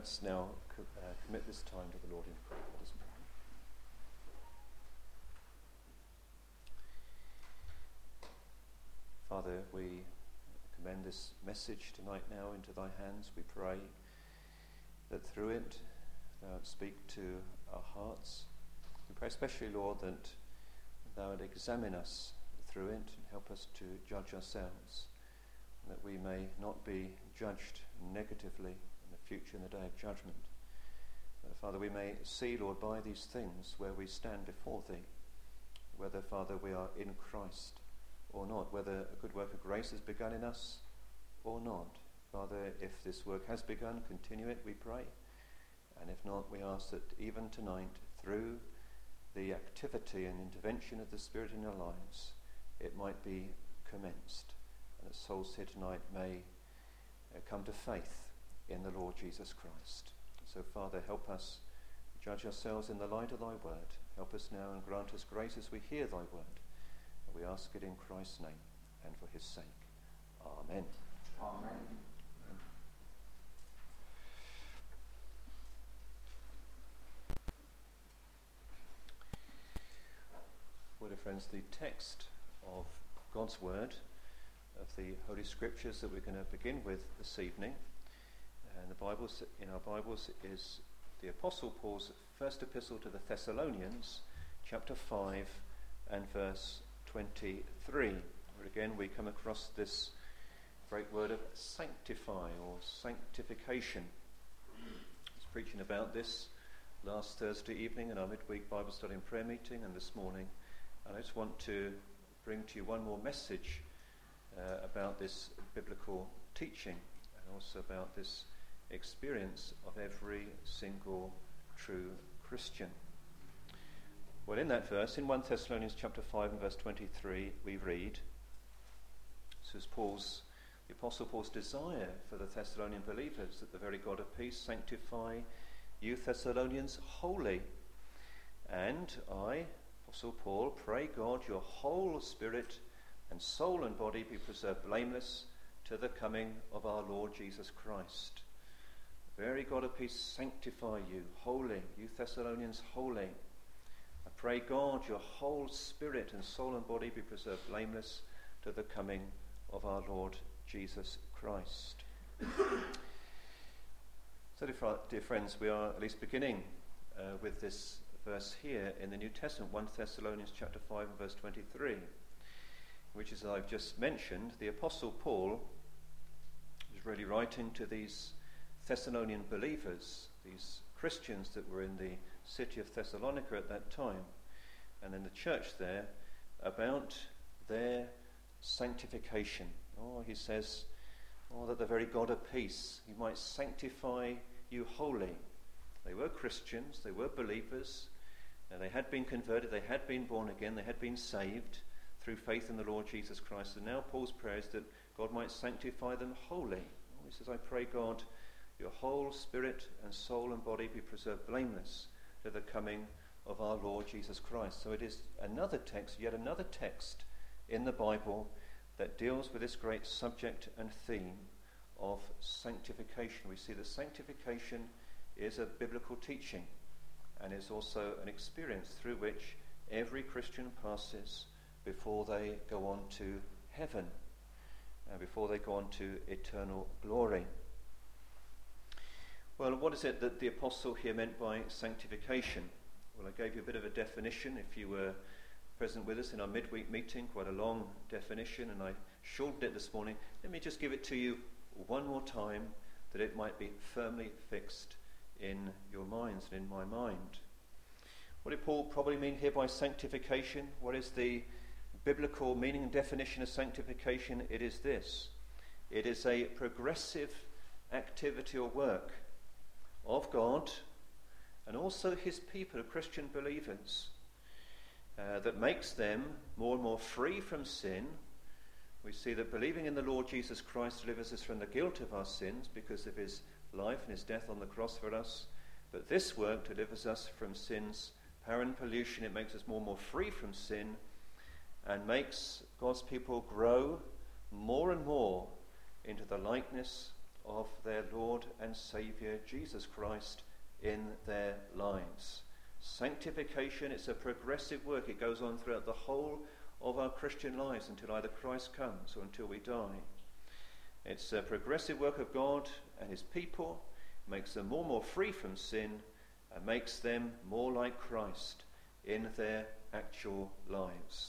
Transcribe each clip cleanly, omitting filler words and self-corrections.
let's now commit this time to the Lord in prayer. Let us pray. Father, we commend this message tonight now into thy hands. We pray that through it thou would speak to our hearts. We pray especially, Lord, that thou would examine us through it and help us to judge ourselves, and that we may not be judged negatively in the future, in the day of judgment. Father, we may see, Lord, by these things where we stand before thee, whether, Father, we are in Christ or not, whether a good work of grace has begun in us or not. Father, if this work has begun, continue it, we pray. And if not, we ask that even tonight, through the activity and intervention of the Spirit in our lives, it might be commenced, and that souls here tonight may come to faith in the Lord Jesus Christ. So, Father, help us judge ourselves in the light of thy word. Help us now and grant us grace as we hear thy word. And we ask it in Christ's name and for his sake. Amen. Amen. Well, dear friends, the text of God's word, of the Holy Scriptures that we're going to begin with this evening, and in our Bibles is the Apostle Paul's first epistle to the Thessalonians, chapter 5 and verse 23, where again we come across this great word of sanctify or sanctification. I was preaching about this last Thursday evening in our midweek Bible study and prayer meeting, and this morning, and I just want to bring to you one more message about this biblical teaching, and also about this experience of every single true Christian. Well, in that verse, in 1 Thessalonians chapter 5 and verse 23, we read, this is the Apostle Paul's desire for the Thessalonian believers, that the very God of peace sanctify you Thessalonians wholly. And I, Apostle Paul, pray God your whole spirit and soul and body be preserved blameless to the coming of our Lord Jesus Christ. The very God of peace sanctify you wholly, you Thessalonians wholly. I pray God your whole spirit and soul and body be preserved blameless to the coming of our Lord Jesus Christ. So, dear friends, we are at least beginning with this verse here in the New Testament, 1 Thessalonians chapter 5 and verse 23, which, as I've just mentioned, the Apostle Paul is really writing to these Thessalonian believers, these Christians that were in the city of Thessalonica at that time, and in the church there, about their sanctification. He says, that the very God of peace, he might sanctify you wholly. They were Christians, they were believers, and they had been converted, they had been born again, they had been saved through faith in the Lord Jesus Christ. And now Paul's prayer is that God might sanctify them wholly. He says, I pray God, your whole spirit and soul and body be preserved blameless to the coming of our Lord Jesus Christ. So it is another text, yet another text in the Bible that deals with this great subject and theme of sanctification. We see that sanctification is a biblical teaching, and is also an experience through which every Christian passes before they go on to heaven, before they go on to eternal glory. Well, what is it that the apostle here meant by sanctification? Well, I gave you a bit of a definition if you were present with us in our midweek meeting, quite a long definition, and I shortened it this morning. Let me just give it to you one more time, that it might be firmly fixed in your minds and in my mind. What did Paul probably mean here by sanctification? What is the biblical meaning and definition of sanctification? It is this. It is a progressive activity or work of God and also his people, Christian believers, that makes them more and more free from sin. We see that believing in the Lord Jesus Christ delivers us from the guilt of our sins because of his life and his death on the cross for us. But this work delivers us from sin's power and pollution. It makes us more and more free from sin and makes God's people grow more and more into the likeness of their Lord and Saviour Jesus Christ in their lives. Sanctification, it's a progressive work. It goes on throughout the whole of our Christian lives until either Christ comes or until we die. It's a progressive work of God and his people, makes them more and more free from sin and makes them more like Christ in their actual lives.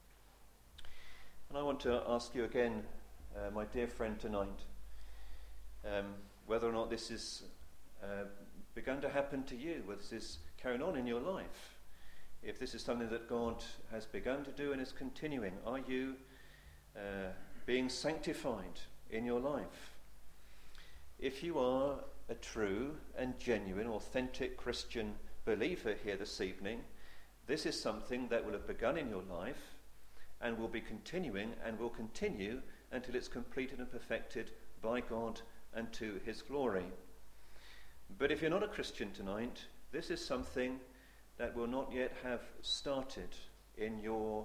And I want to ask you again, my dear friend, tonight, whether or not this is begun to happen to you, whether this is carrying on in your life. If this is something that God has begun to do and is continuing, are you being sanctified in your life? If you are a true and genuine, authentic Christian believer here this evening, this is something that will have begun in your life and will be continuing and will continue until it's completed and perfected by God and to his glory. But if you're not a Christian tonight, this is something that will not yet have started in your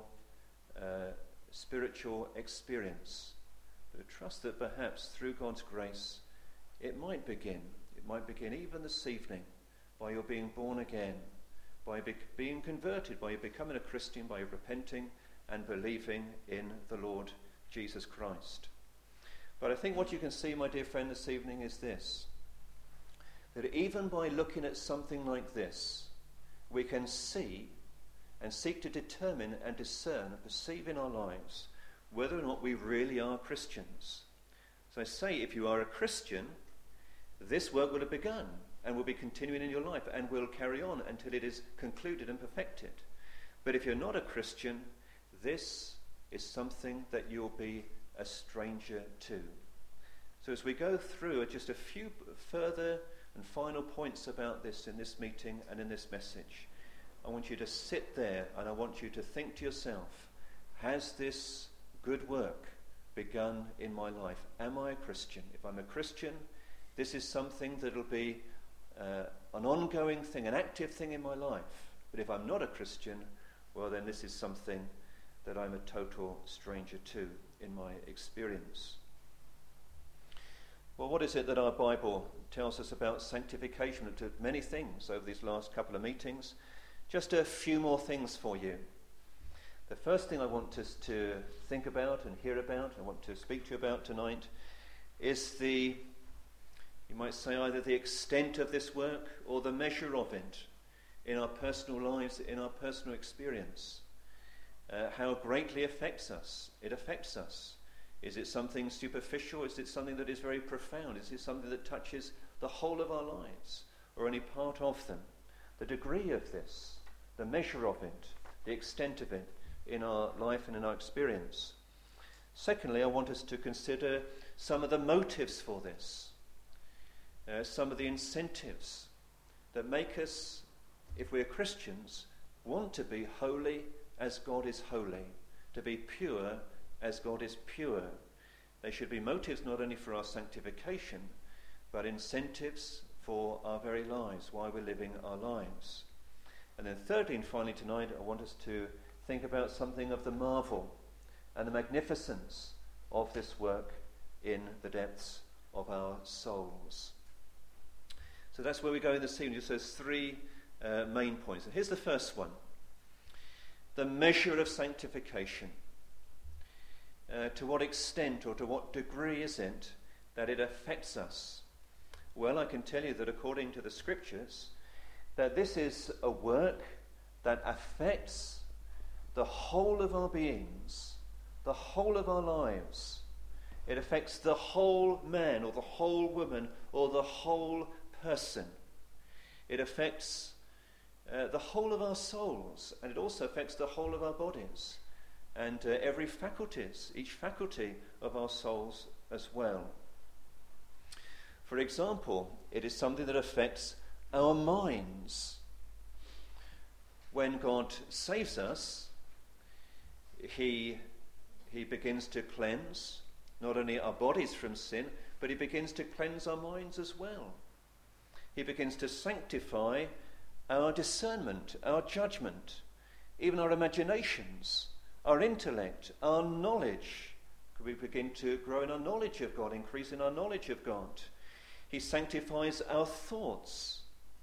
spiritual experience. But trust that perhaps through God's grace it might begin. It might begin even this evening by your being born again, by being converted, by you becoming a Christian, by you repenting and believing in the Lord Jesus Christ. But I think what you can see, my dear friend, this evening is this, that even by looking at something like this, we can see and seek to determine and discern and perceive in our lives whether or not we really are Christians. So I say, if you are a Christian, this work will have begun and will be continuing in your life and will carry on until it is concluded and perfected. But if you're not a Christian, this is something that you'll be a stranger to. So as we go through just a few further and final points about this in this meeting and in this message, I want you to sit there and I want you to think to yourself, has this good work begun in my life? Am I a Christian? If I'm a Christian, this is something that will be an ongoing thing, an active thing in my life. But if I'm not a Christian, well then this is something that I'm a total stranger to in my experience. Well, what is it that our Bible tells us about sanctification? We've looked at many things over these last couple of meetings. Just a few more things for you. The first thing I want us to think about and hear about, I want to speak to you about tonight, is you might say, either the extent of this work or the measure of it in our personal lives, in our personal experience. How greatly it affects us. Is it something superficial? Is it something that is very profound? Is it something that touches the whole of our lives or any part of them? The degree of this, the measure of it, the extent of it in our life and in our experience. Secondly, I want us to consider some of the motives for this, some of the incentives that make us, if we're Christians, want to be holy as God is holy, to be pure as God is pure. They should be motives not only for our sanctification, but incentives for our very lives, why we're living our lives. And then thirdly and finally tonight, I want us to think about something of the marvel and the magnificence of this work in the depths of our souls. So that's where we go in this evening. Just those three main points. And here's the first one. The measure of sanctification. To what extent or to what degree is it that it affects us? Well, I can tell you that according to the Scriptures, that this is a work that affects the whole of our beings, the whole of our lives. It affects the whole man or the whole woman or the whole person. It affects the whole of our souls, and it also affects the whole of our bodies and each faculty of our souls as well. For example, it is something that affects our minds. When God saves us, he begins to cleanse not only our bodies from sin, but he begins to cleanse our minds as well. He begins to sanctify our discernment, our judgment, even our imaginations, our intellect, our knowledge, We begin to grow in our knowledge of God, increase in our knowledge of God. He sanctifies our thoughts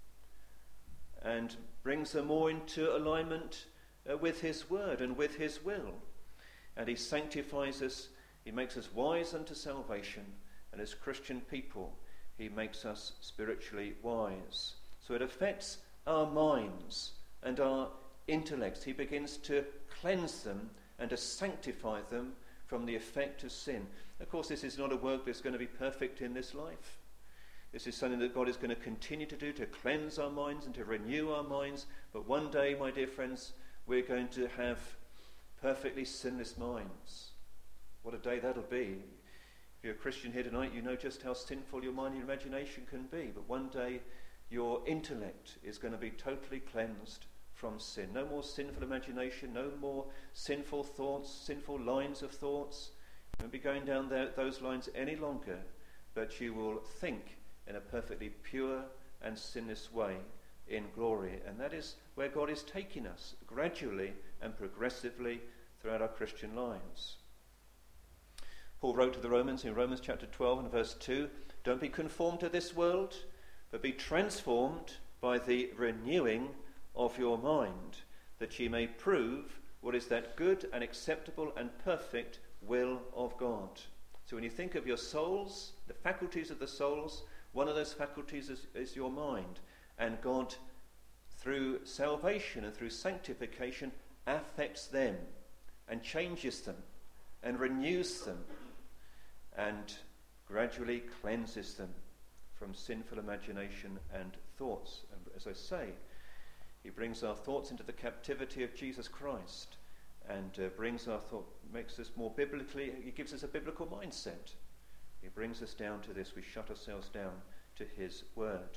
and brings them more into alignment with his word and with his will. And he sanctifies us, he makes us wise unto salvation, and as Christian people, he makes us spiritually wise. So it affects our minds and our intellects. He begins to cleanse them and to sanctify them from the effect of sin. Of course, this is not a work that's going to be perfect in this life. This is something that God is going to continue to do, to cleanse our minds and to renew our minds. But one day, my dear friends, we're going to have perfectly sinless minds. What a day that'll be. If you're a Christian here tonight, you know just how sinful your mind and your imagination can be. But one day, your intellect is going to be totally cleansed from sin. No more sinful imagination, no more sinful thoughts, sinful lines of thoughts. You won't be going down those lines any longer, but you will think in a perfectly pure and sinless way in glory. And that is where God is taking us, gradually and progressively throughout our Christian lives. Paul wrote to the Romans in Romans chapter 12 and verse 2, "Don't be conformed to this world, but be transformed by the renewing of your mind, that ye may prove what is that good and acceptable and perfect will of God." So when you think of your souls, the faculties of the souls, one of those faculties is your mind. And God, through salvation and through sanctification, affects them and changes them and renews them and gradually cleanses them from sinful imagination and thoughts. And as I say, he brings our thoughts into the captivity of Jesus Christ and makes us more biblically, he gives us a biblical mindset. He brings us down to this. We shut ourselves down to his word.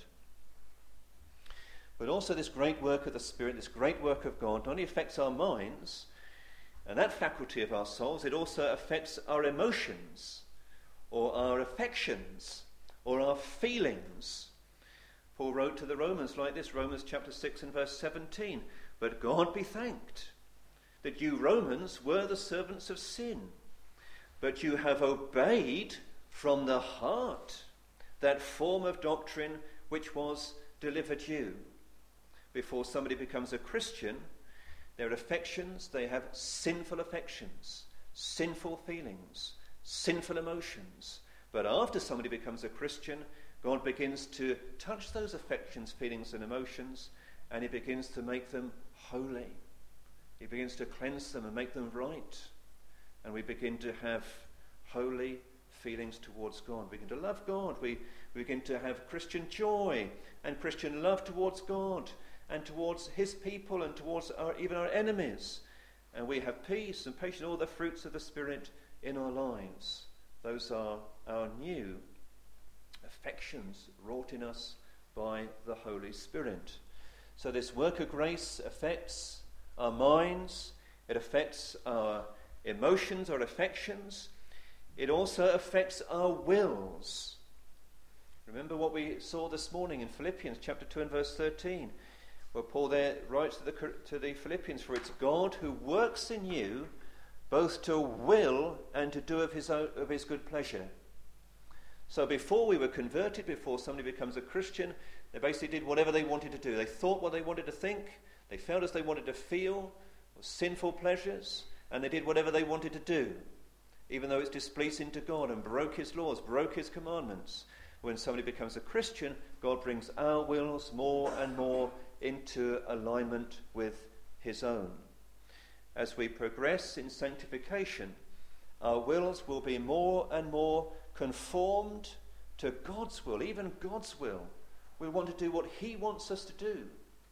But also this great work of the Spirit, this great work of God, not only affects our minds and that faculty of our souls, it also affects our emotions or our affections or our feelings. Paul wrote to the Romans like this, Romans chapter 6 and verse 17, "But God be thanked that you Romans were the servants of sin, but you have obeyed from the heart that form of doctrine which was delivered you." Before somebody becomes a Christian, their affections, they have sinful affections, sinful feelings, sinful emotions. But after somebody becomes a Christian, God begins to touch those affections, feelings and emotions, and he begins to make them holy. He begins to cleanse them and make them right. And we begin to have holy feelings towards God. We begin to love God. We begin to have Christian joy and Christian love towards God and towards his people and towards even our enemies. And we have peace and patience, all the fruits of the Spirit in our lives. Those are our new affections wrought in us by the Holy Spirit. So this work of grace affects our minds, it affects our emotions, our affections, it also affects our wills. Remember what we saw this morning in Philippians chapter 2 and verse 13, where Paul there writes to the Philippians, "For it's God who works in you both to will and to do of his good pleasure." So before we were converted, before somebody becomes a Christian, they basically did whatever they wanted to do. They thought what they wanted to think, they felt as they wanted to feel, sinful pleasures, and they did whatever they wanted to do, even though it's displeasing to God, and broke his laws, broke his commandments. When somebody becomes a Christian, God brings our wills more and more into alignment with his own. As we progress in sanctification, our wills will be more and more conformed to God's will, even God's will. We want to do what he wants us to do.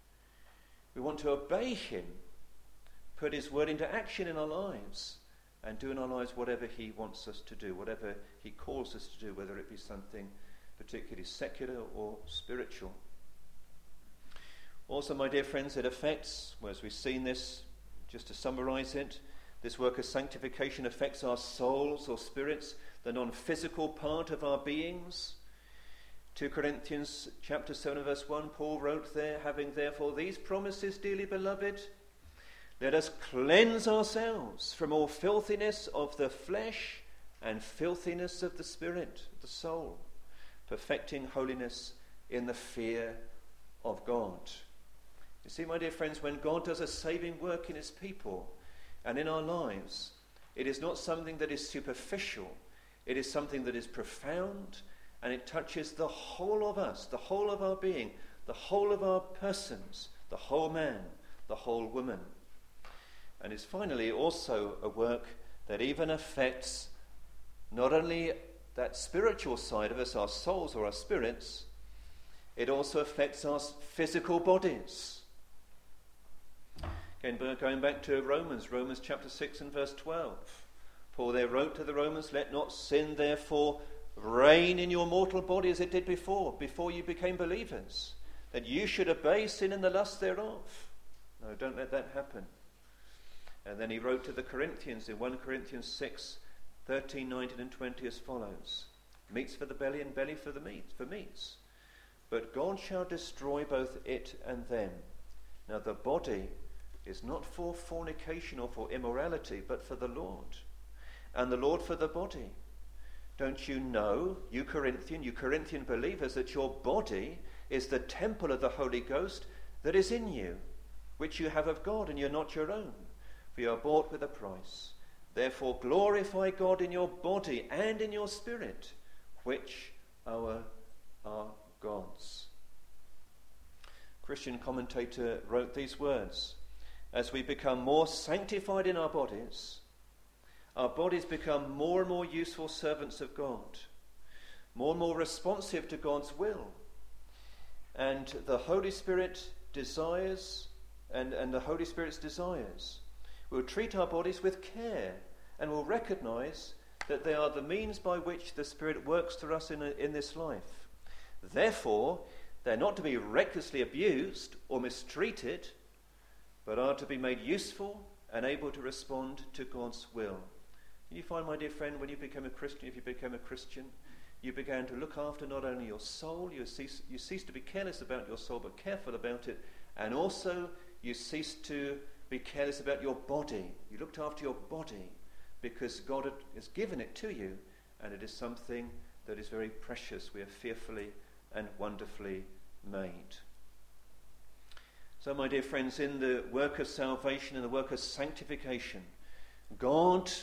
We want to obey him, put his word into action in our lives, and do in our lives whatever he wants us to do, whatever he calls us to do, whether it be something particularly secular or spiritual. Also, my dear friends, it affects, as we've seen this, just to summarize it, this work of sanctification affects our souls or spirits, the non-physical part of our beings. 2 Corinthians chapter 7 verse 1, Paul wrote there, "Having therefore these promises, dearly beloved, let us cleanse ourselves from all filthiness of the flesh and filthiness of the spirit, the soul, perfecting holiness in the fear of God. You see, my dear friends, when God does a saving work in his people and in our lives, it is not something that is superficial. It is something that is profound, and it touches the whole of us, the whole of our being, the whole of our persons, the whole man, the whole woman. And is finally also a work that even affects not only that spiritual side of us, our souls or our spirits, it also affects our physical bodies. Again, going back to Romans chapter 6 and verse 12. Paul there wrote to the Romans, "Let not sin therefore reign in your mortal body as it did before you became believers, that you should obey sin in the lust thereof." No, don't let that happen. And then he wrote to the Corinthians in 1 Corinthians 6, 13, 19 and 20 as follows. "Meats for the belly and belly for meats. But God shall destroy both it and them. Now the body is not for fornication or for immorality, but for the Lord, and the Lord for the body. Don't you know, you Corinthian believers, that your body is the temple of the Holy Ghost that is in you, which you have of God, and you're not your own, for you are bought with a price. Therefore glorify God in your body and in your spirit, which are God's." Christian commentator wrote these words: "As we become more sanctified in our bodies become more and more useful servants of God, more and more responsive to God's will. And the Holy Spirit desires, and the Holy Spirit's desires, we'll treat our bodies with care and will recognize that they are the means by which the Spirit works through us in this life. Therefore, they're not to be recklessly abused or mistreated, but are to be made useful and able to respond to God's will." And you find, my dear friend, when you become a Christian, if you became a Christian, you began to look after not only your soul, you cease to be careless about your soul, but careful about it, and also you cease to be careless about your body. You looked after your body because God has given it to you, and it is something that is very precious. We are fearfully and wonderfully made. So, my dear friends, in the work of salvation and the work of sanctification, God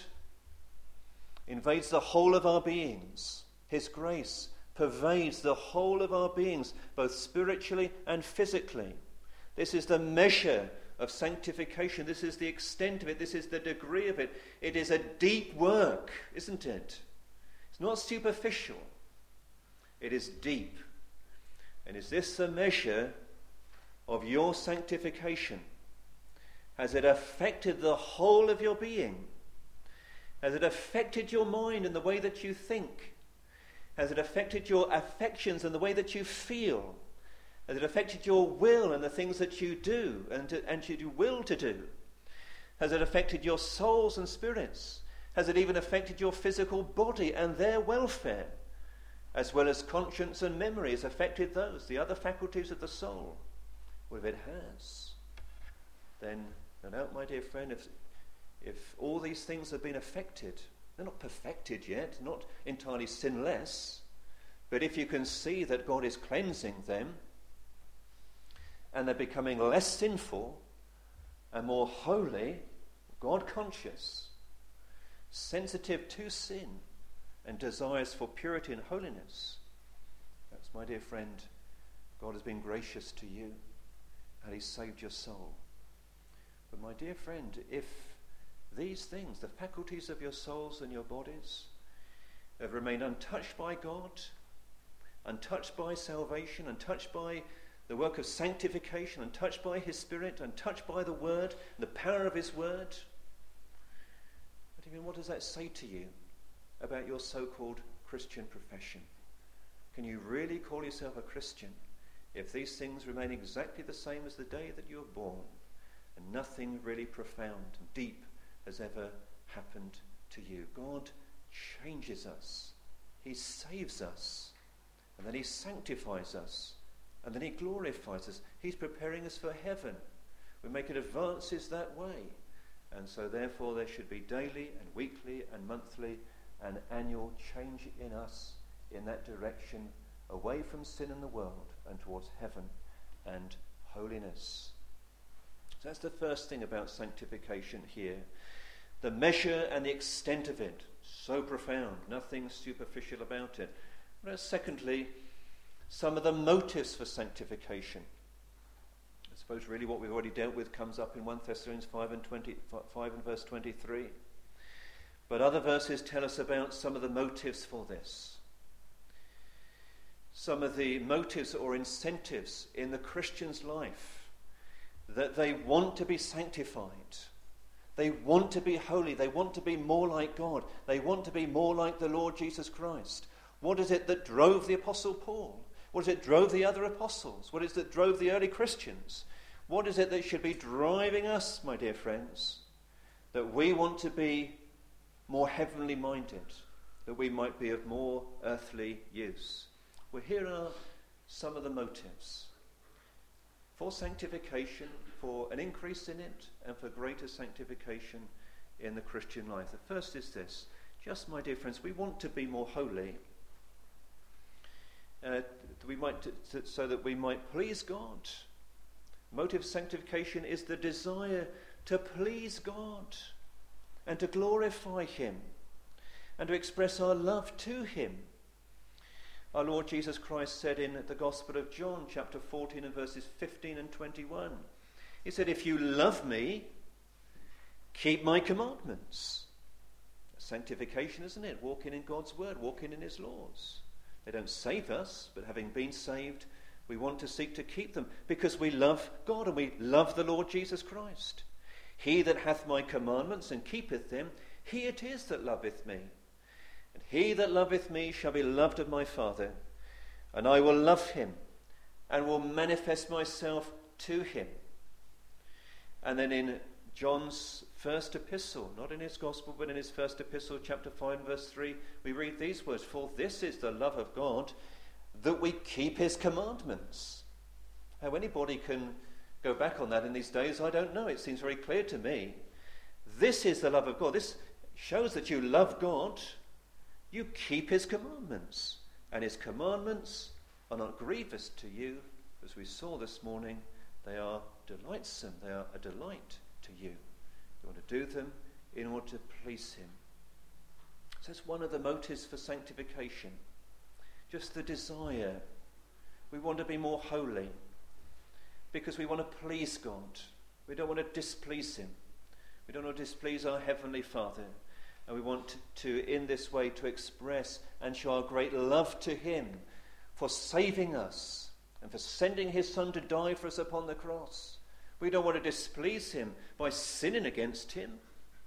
invades the whole of our beings. His grace pervades the whole of our beings, both spiritually and physically. This is the measure of sanctification. This is the extent of it. This is the degree of it. It is a deep work, isn't it? It's not superficial. It is deep. And is this the measure of your sanctification? Has it affected the whole of your being? Has it affected your mind and the way that you think? Has it affected your affections and the way that you feel? Has it affected your will and the things that you do and you will to do? Has it affected your souls and spirits? Has it even affected your physical body and their welfare? As well as conscience and memory has affected those, the other faculties of the soul. Well, if it has, then no doubt, my dear friend, if all these things have been affected, they're not perfected yet, not entirely sinless, but if you can see that God is cleansing them and they're becoming less sinful and more holy, God-conscious, sensitive to sin and desires for purity and holiness, that's, my dear friend, God has been gracious to you and He's saved your soul. But my dear friend, if these things, the faculties of your souls and your bodies, have remained untouched by God, untouched by salvation, untouched by the work of sanctification, untouched by His Spirit, untouched by the Word, the power of His Word, what does that say to you about your so-called Christian profession? Can you really call yourself a Christian if these things remain exactly the same as the day that you were born, and nothing really profound and deep has ever happened to you? God changes us. He saves us. And then He sanctifies us. And then He glorifies us. He's preparing us for heaven. We're making advances that way. And so therefore there should be daily and weekly and monthly an annual change in us in that direction, away from sin in the world and towards heaven and holiness. So that's the first thing about sanctification here. The measure and the extent of it, so profound, nothing superficial about it. But secondly, some of the motives for sanctification. I suppose really what we've already dealt with comes up in 1 Thessalonians 5 and verse 23. But other verses tell us about some of the motives for this. Some of the motives or incentives in the Christian's life, that they want to be sanctified. They want to be holy. They want to be more like God. They want to be more like the Lord Jesus Christ. What is it that drove the Apostle Paul? What is it that drove the other apostles? What is it that drove the early Christians? What is it that should be driving us, my dear friends? That we want to be more heavenly minded, that we might be of more earthly use. Well, here are some of the motives for sanctification, for an increase in it, and for greater sanctification in the Christian life. The first is this: just, my dear friends, we want to be more holy, so that we might please God. Motive of sanctification is the desire to please God and to glorify him and to express our love to him. Our Lord Jesus Christ said in the Gospel of John, chapter 14 and verses 15 and 21, he said, "If you love me, keep my commandments." Sanctification, isn't it? Walking in God's word, walking in his laws. They don't save us, but having been saved, we want to seek to keep them because we love God and we love the Lord Jesus Christ. "He that hath my commandments and keepeth them, he it is that loveth me. And he that loveth me shall be loved of my Father, and I will love him and will manifest myself to him." And then in John's first epistle, not in his gospel, but in his first epistle, chapter 5, verse 3, we read these words: "For this is the love of God, that we keep his commandments." How anybody can go back on that in these days, I don't know. It seems very clear to me. This is the love of God. This shows that you love God. You keep his commandments. And his commandments are not grievous to you. As we saw this morning, they are delightsome. They are a delight to you. You want to do them in order to please him. So that's one of the motives for sanctification. Just the desire. We want to be more holy because we want to please God. We don't want to displease him. We don't want to displease our Heavenly Father. And we want to, in this way, to express and show our great love to him for saving us and for sending his Son to die for us upon the cross. We don't want to displease him by sinning against him.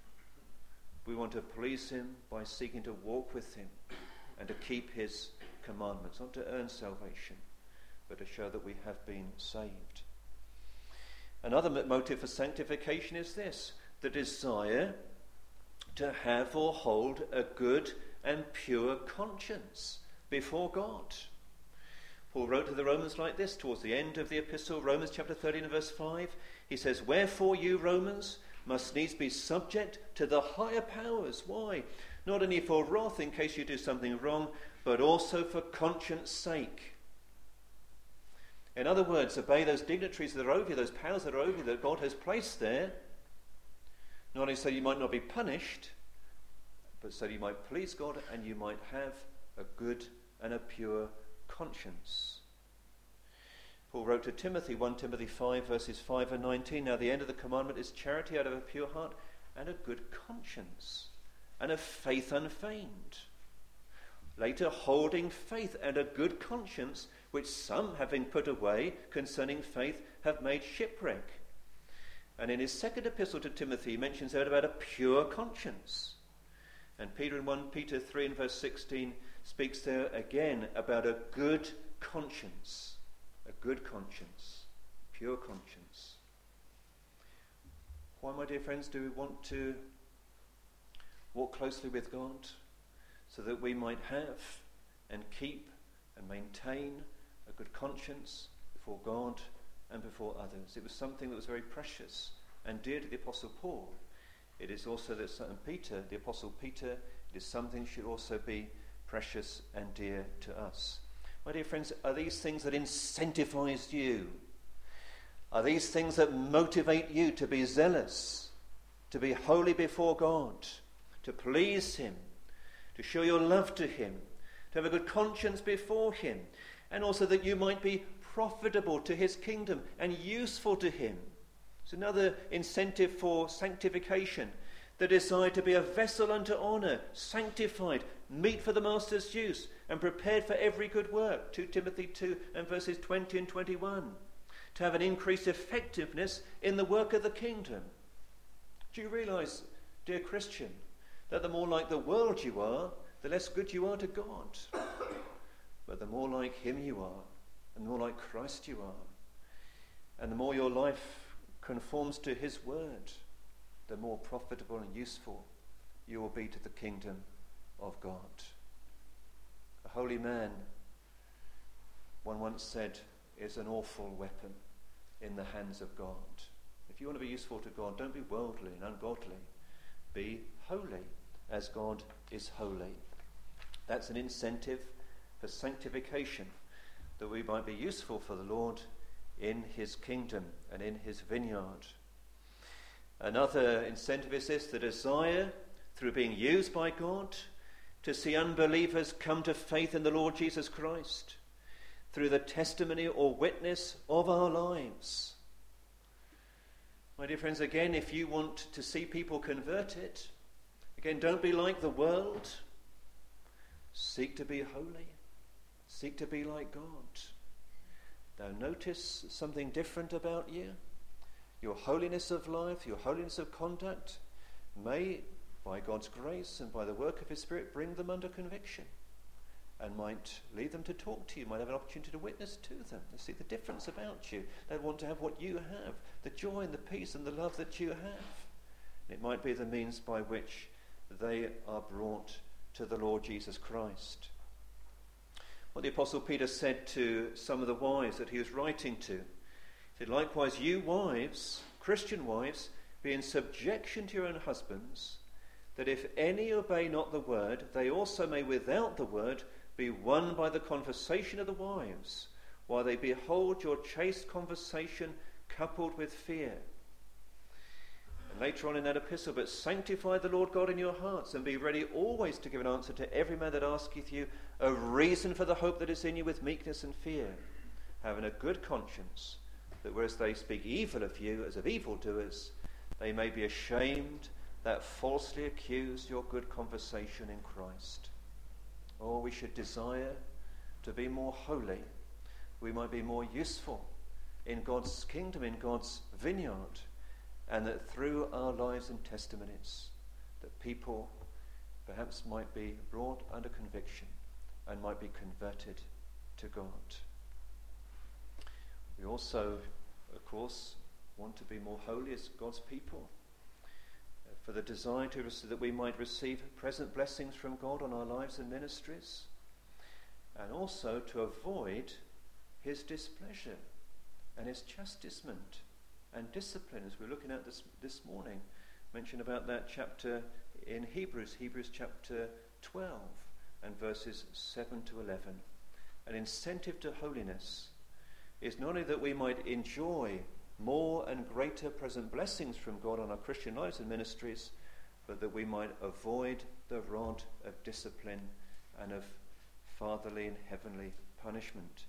We want to please him by seeking to walk with him and to keep his commandments, not to earn salvation, but to show that we have been saved. Another motive for sanctification is this: the desire to have or hold a good and pure conscience before God. Paul wrote to the Romans like this towards the end of the epistle, Romans chapter 13 and verse 5. He says, "Wherefore you Romans must needs be subject to the higher powers." Why? Not only for wrath in case you do something wrong, but also for conscience sake. In other words, obey those dignitaries that are over you, those powers that are over you that God has placed there, not only so you might not be punished, but so you might please God and you might have a good and a pure conscience. Paul wrote to Timothy, 1 Timothy 5 verses 5 and 19, "Now the end of the commandment is charity out of a pure heart and a good conscience and a faith unfeigned." Later, holding faith and a good conscience, which some, having put away concerning faith, have made shipwreck. And in his second epistle to Timothy, he mentions there about a pure conscience. And Peter in 1 Peter 3 and verse 16 speaks there again about a good conscience. A good conscience. Pure conscience. Why, my dear friends, do we want to walk closely with God? So that we might have and keep and maintain a good conscience before God and before others. It was something that was very precious and dear to the Apostle Paul. It is also that Peter, the Apostle Peter, It is something that should also be precious and dear to us. My dear friends, are these things that incentivize you? Are these things that motivate you to be zealous, to be holy before God, to please him, to show your love to him, to have a good conscience before him, and also that you might be profitable to his kingdom and useful to him? It's another incentive for sanctification, the desire to be a vessel unto honour, sanctified, meet for the master's use, and prepared for every good work. 2 Timothy 2 and verses 20 and 21. To have an increased effectiveness in the work of the kingdom. Do you realise, dear Christian, that the more like the world you are, the less good you are to God? But the more like him you are, and the more like Christ you are, and the more your life conforms to his word, the more profitable and useful you will be to the kingdom of God. A holy man, one once said, is an awful weapon in the hands of God. If you want to be useful to God, don't be worldly and ungodly. Be holy as God is holy. That's an incentive for sanctification, that we might be useful for the Lord in his kingdom and in his vineyard. Another incentive is this, the desire, through being used by God, to see unbelievers come to faith in the Lord Jesus Christ through the testimony or witness of our lives. My dear friends, again, if you want to see people converted, again, don't be like the world. Seek to be holy. Seek to be like God. Now notice something different about you. Your holiness of life, your holiness of conduct may, by God's grace and by the work of his Spirit, bring them under conviction and might lead them to talk to you, might have an opportunity to witness to them. They see the difference about you. They want to have what you have, the joy and the peace and the love that you have. And it might be the means by which they are brought to the Lord Jesus Christ. What the Apostle Peter said to some of the wives that he was writing to, he said, likewise you wives, Christian wives, be in subjection to your own husbands, that if any obey not the word, they also may without the word be won by the conversation of the wives, while they behold your chaste conversation coupled with fear. And later on in that epistle, but sanctify the Lord God in your hearts, and be ready always to give an answer to every man that asketh you a reason for the hope that is in you with meekness and fear, having a good conscience, that whereas they speak evil of you as of evildoers, they may be ashamed that falsely accuse your good conversation in Christ. Oh, we should desire to be more holy. We might be more useful in God's kingdom, in God's vineyard, and that through our lives and testimonies, that people perhaps might be brought under conviction and might be converted to God. We also, of course, want to be more holy as God's people, for the desire that we might receive present blessings from God on our lives and ministries, and also to avoid his displeasure and his chastisement and discipline, as we're looking at this morning. Mention about that chapter in Hebrews chapter 12 and verses 7 to 11. An incentive to holiness is not only that we might enjoy more and greater present blessings from God on our Christian lives and ministries, but that we might avoid the rod of discipline and of fatherly and heavenly punishment.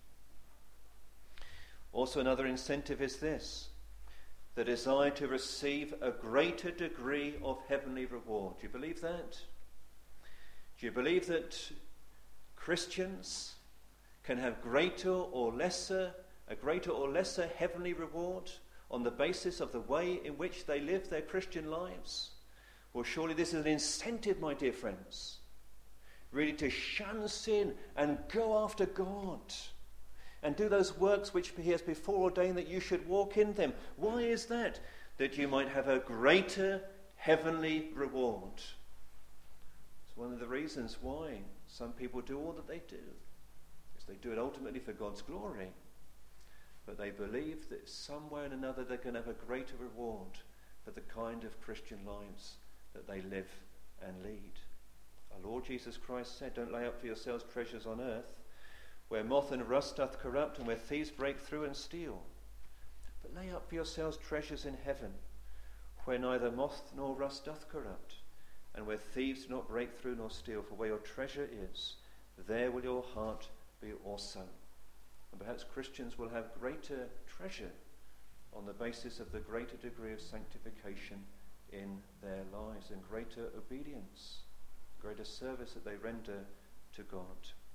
Also, another incentive is this, the desire to receive a greater degree of heavenly reward. Do you believe that? Do you believe that Christians can have a greater or lesser heavenly reward on the basis of the way in which they live their Christian lives? Well, surely this is an incentive, my dear friends, really to shun sin and go after God and do those works which he has before ordained that you should walk in them. Why is that? That you might have a greater heavenly reward. It's one of the reasons why some people do all that they do, is they do it ultimately for God's glory. But they believe that some way or another they're going to have a greater reward for the kind of Christian lives that they live and lead. Our Lord Jesus Christ said, don't lay up for yourselves treasures on earth, where moth and rust doth corrupt, and where thieves break through and steal. But lay up for yourselves treasures in heaven, where neither moth nor rust doth corrupt, and where thieves do not break through nor steal. For where your treasure is, there will your heart be also. And perhaps Christians will have greater treasure on the basis of the greater degree of sanctification in their lives, and greater obedience, greater service that they render to God.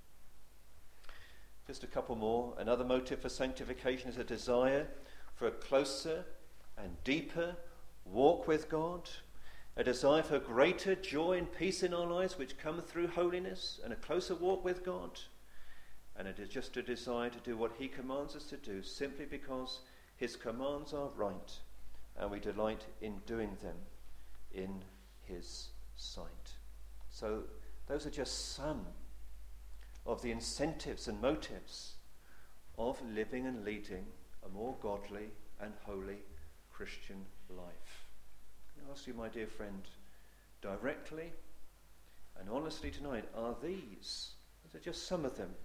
Just a couple more. Another motive for sanctification is a desire for a closer and deeper walk with God, a desire for greater joy and peace in our lives which come through holiness and a closer walk with God. And it is just a desire to do what he commands us to do, simply because his commands are right and we delight in doing them in his sight. So those are just some of the incentives and motives of living and leading a more godly and holy Christian life. I ask you, my dear friend, directly and honestly tonight, are these just some of them?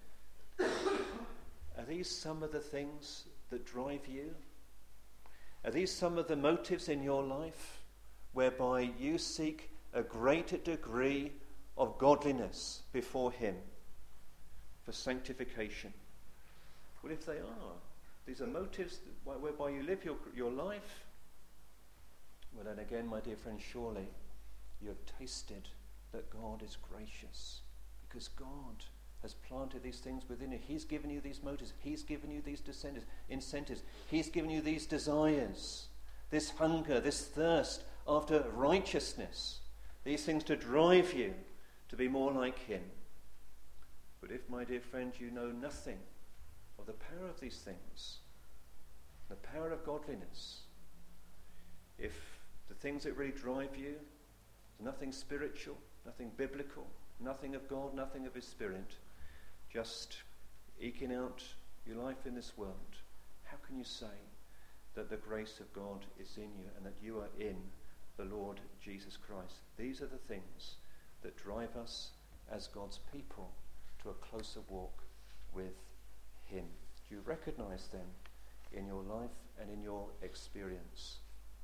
Are these some of the things that drive you? Are these some of the motives in your life whereby you seek a greater degree of godliness before him for sanctification? Well, if they are, these are motives whereby you live your life, well then again, my dear friend, surely you have tasted that God is gracious, because God has planted these things within you. He's given you these motives. He's given you these incentives. He's given you these desires, this hunger, this thirst after righteousness, these things to drive you to be more like him. But if, my dear friend, you know nothing of the power of these things, the power of godliness, if the things that really drive you, nothing spiritual, nothing biblical, nothing of God, nothing of his Spirit, just eking out your life in this world, how can you say that the grace of God is in you and that you are in the Lord Jesus Christ? These are the things that drive us as God's people to a closer walk with him. Do you recognize them in your life and in your experience?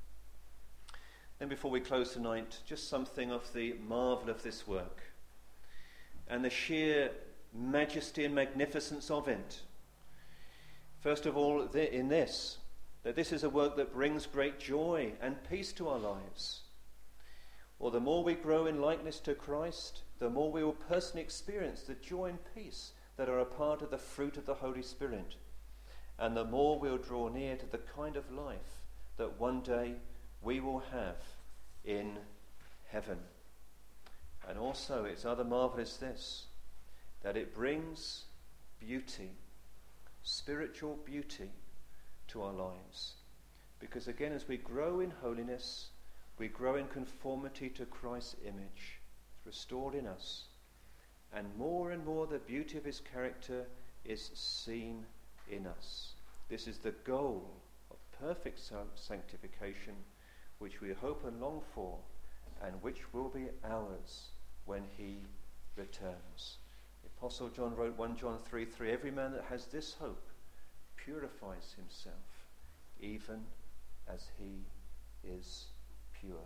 Then before we close tonight, just something of the marvel of this work and the sheer majesty and magnificence of it. First of all, in this, that this is a work that brings great joy and peace to our lives. Or the more we grow in likeness to Christ, the more we will personally experience the joy and peace that are a part of the fruit of the Holy Spirit. And the more we'll draw near to the kind of life that one day we will have in heaven. And also, its other marvel is this, that it brings beauty, spiritual beauty to our lives. Because again, as we grow in holiness, we grow in conformity to Christ's image. It's restored in us. And more the beauty of his character is seen in us. This is the goal of perfect sanctification, which we hope and long for, and which will be ours when he returns. The Apostle John wrote 1 John 3:3, every man that has this hope purifies himself, even as he is pure.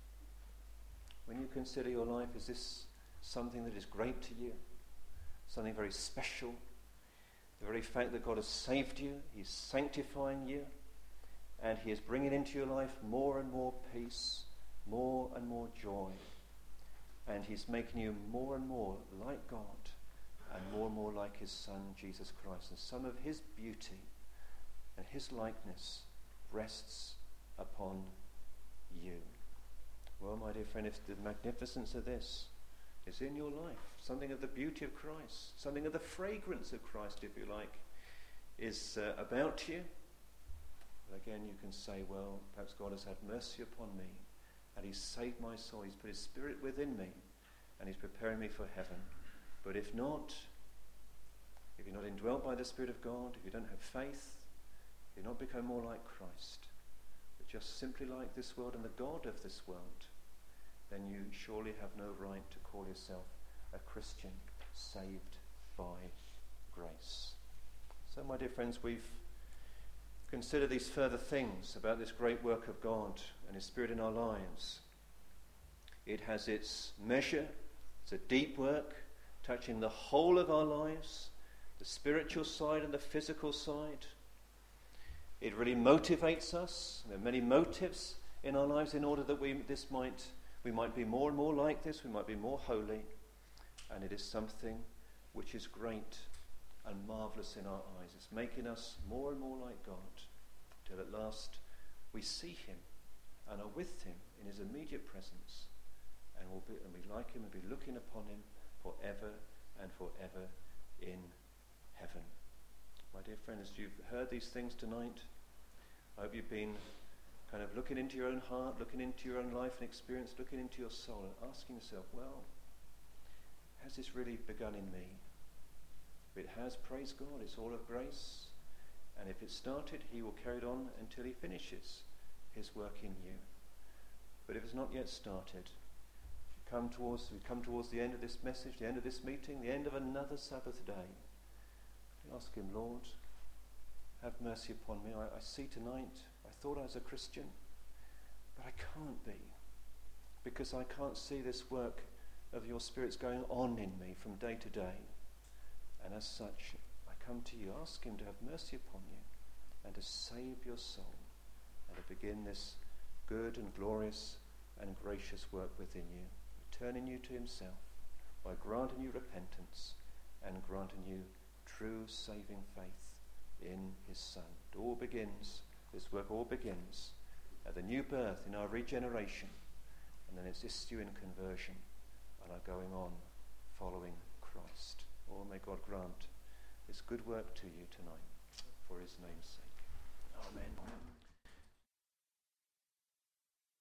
When you consider your life, is this something that is great to you? Something very special? The very fact that God has saved you, he's sanctifying you, and he is bringing into your life more and more peace, more and more joy. And he's making you more and more like God and more like his Son, Jesus Christ. And some of his beauty and his likeness rests upon you. Well, my dear friend, if the magnificence of this is in your life, something of the beauty of Christ, something of the fragrance of Christ, if you like, is about you, well, again, you can say, well, perhaps God has had mercy upon me and he's saved my soul. He's put his Spirit within me and he's preparing me for heaven. But if not, if you're not indwelt by the Spirit of God, if you don't have faith, if you're not become more like Christ, but just simply like this world and the God of this world, then you surely have no right to call yourself a Christian saved by grace. So, my dear friends, we've considered these further things about this great work of God and His Spirit in our lives. It has its measure. It's a deep work, touching the whole of our lives, the spiritual side and the physical side. It really motivates us. There are many motives in our lives in order that we might be more and more like this, we might be more holy, and it is something which is great and marvellous in our eyes. It's making us more and more like God, till at last we see Him and are with Him in His immediate presence, and we like Him and be looking upon Him forever and forever in heaven. My dear friends, you've heard these things tonight. I hope you've been kind of looking into your own heart, looking into your own life and experience, looking into your soul and asking yourself, well, has this really begun in me? If it has, praise God, it's all of grace. And if it started, He will carry it on until He finishes His work in you. But if it's not yet started, we come towards the end of this message, the end of this meeting, the end of another Sabbath day. Ask Him, Lord, have mercy upon me. I see tonight, I thought I was a Christian, but I can't be, because I can't see this work of your Spirit's going on in me from day to day. And as such, I come to you, ask Him to have mercy upon you and to save your soul and to begin this good and glorious and gracious work within you, turning you to Himself by granting you repentance and granting you true saving faith in His Son. This work all begins at the new birth in our regeneration, and then its issue in conversion and our going on following Christ. Oh, may God grant this good work to you tonight for His name's sake.